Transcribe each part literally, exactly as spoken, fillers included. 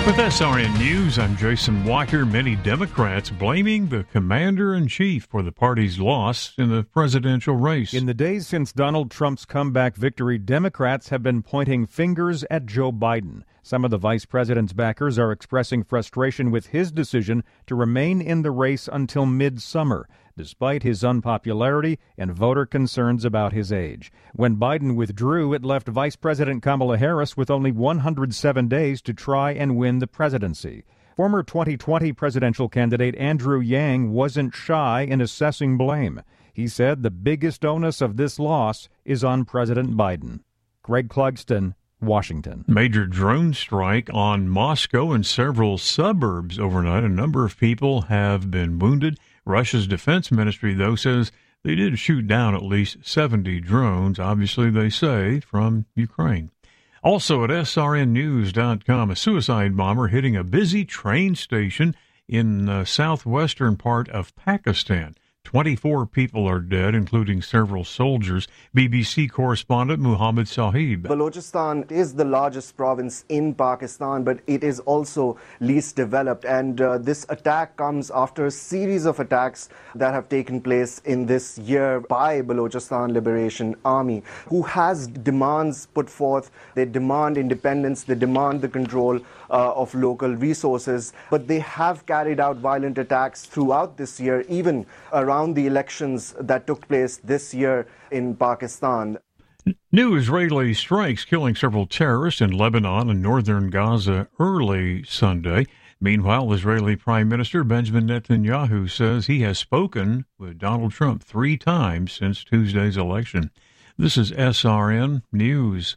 With S R N News, I'm Jason Walker. Many Democrats blaming the commander-in-chief for the party's loss in the presidential race. In the days since Donald Trump's comeback victory, Democrats have been pointing fingers at Joe Biden. Some of the vice president's backers are expressing frustration with his decision to remain in the race until midsummer, despite his unpopularity and voter concerns about his age. When Biden withdrew, it left Vice President Kamala Harris with only one hundred seven days to try and win the presidency. Former twenty twenty presidential candidate Andrew Yang wasn't shy in assessing blame. He said the biggest onus of this loss is on President Biden. Greg Clugston, Washington. Major drone strike on Moscow and several suburbs overnight. A number of people have been wounded. Russia's defense ministry, though, says they did shoot down at least seventy drones, obviously, they say, from Ukraine. Also at S R N news dot com, a suicide bomber hitting a busy train station in the southwestern part of Pakistan. twenty-four people are dead, including several soldiers. B B C correspondent Muhammad Sahib. Balochistan is the largest province in Pakistan, but it is also least developed. And uh, this attack comes after a series of attacks that have taken place in this year by Balochistan Liberation Army, who has demands put forth. They demand independence, they demand the control uh, of local resources. But they have carried out violent attacks throughout this year, even around the elections that took place this year in Pakistan. New Israeli strikes killing several terrorists in Lebanon and northern Gaza early Sunday. Meanwhile, Israeli Prime Minister Benjamin Netanyahu says he has spoken with Donald Trump three times since Tuesday's election. This is S R N News.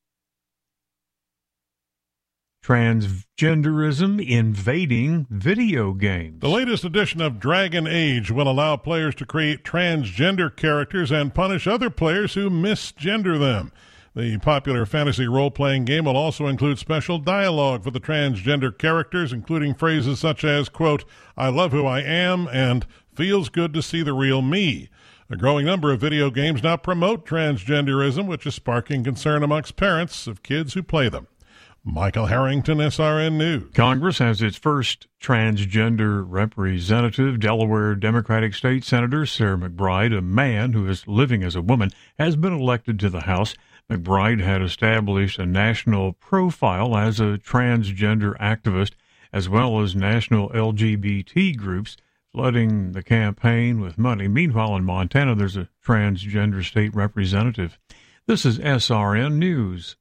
Transgenderism invading video games. The latest edition of Dragon Age will allow players to create transgender characters and punish other players who misgender them. The popular fantasy role-playing game will also include special dialogue for the transgender characters, including phrases such as, quote, "I love who I am," and "feels good to see the real me." A growing number of video games now promote transgenderism, which is sparking concern amongst parents of kids who play them. Michael Harrington, S R N News. Congress has its first transgender representative. Delaware Democratic State Senator Sarah McBride, a man who is living as a woman, has been elected to the House. McBride had established a national profile as a transgender activist, as well as national L G B T groups, flooding the campaign with money. Meanwhile, in Montana, there's a transgender state representative. This is S R N News.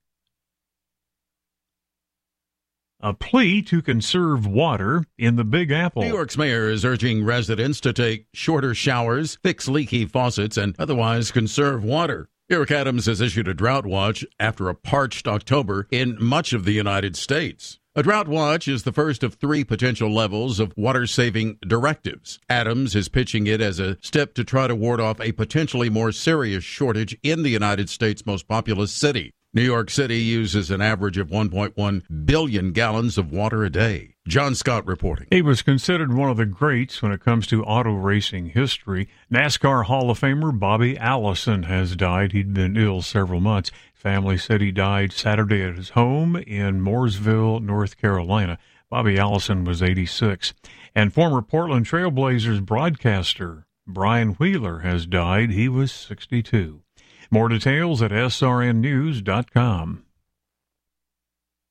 A plea to conserve water in the Big Apple. New York's mayor is urging residents to take shorter showers, fix leaky faucets, and otherwise conserve water. Eric Adams has issued a drought watch after a parched October in much of the United States. A drought watch is the first of three potential levels of water-saving directives. Adams is pitching it as a step to try to ward off a potentially more serious shortage in the United States' most populous city. New York City uses an average of one point one billion gallons of water a day. John Scott reporting. He was considered one of the greats when it comes to auto racing history. NASCAR Hall of Famer Bobby Allison has died. He'd been ill several months. Family said he died Saturday at his home in Mooresville, North Carolina. Bobby Allison was eighty-six. And former Portland Trail Blazers broadcaster Brian Wheeler has died. He was sixty-two. More details at S R N news dot com.